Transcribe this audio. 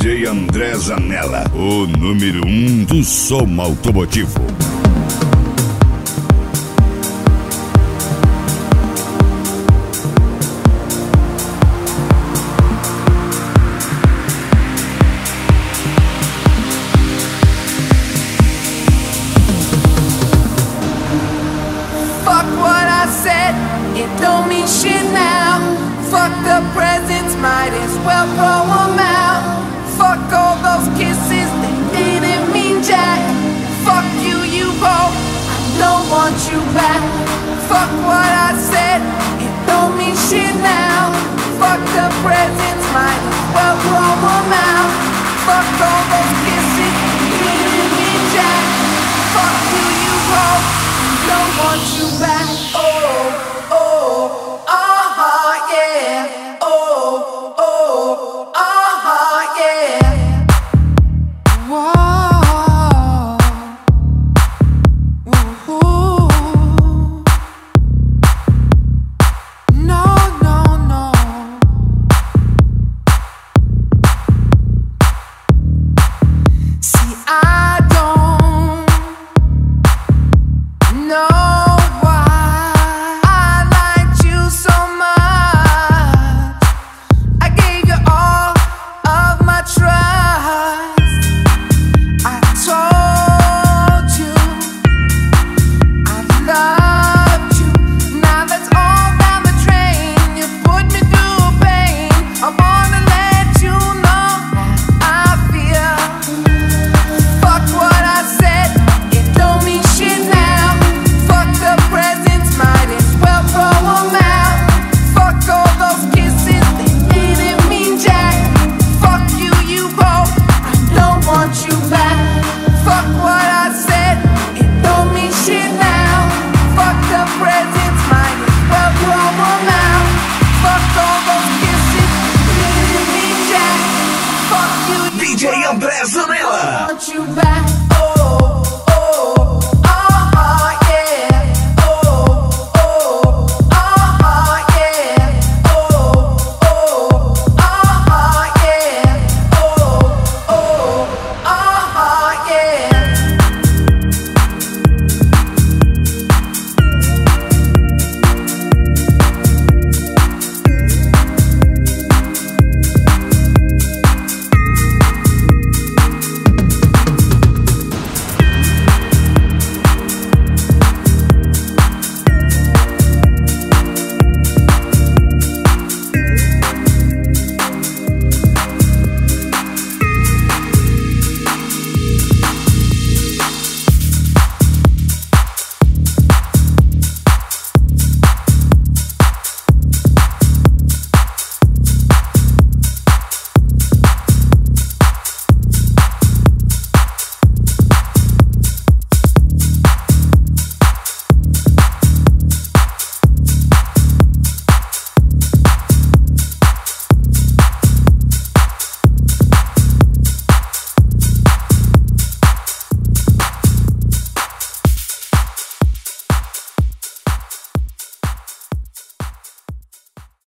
DJ André Zanella, o número 1 do som automotivo. Fuck what I said, it don't mean shit now. Fuck the presents, might as well throw them out. Fuck all those kisses, they didn't mean jack. Fuck you, you broke, I don't want you back. Fuck what I said, it don't mean shit now. Fuck the presents, might as well throw them out. Fuck all